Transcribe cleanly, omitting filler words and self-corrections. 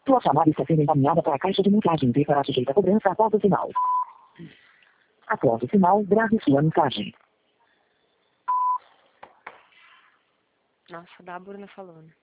Sua chamada está sendo encaminhada para a caixa de mensagem e será sujeita a cobrança após o sinal. Após o sinal, grave sua mensagem. Nossa, dá a Bruna falando.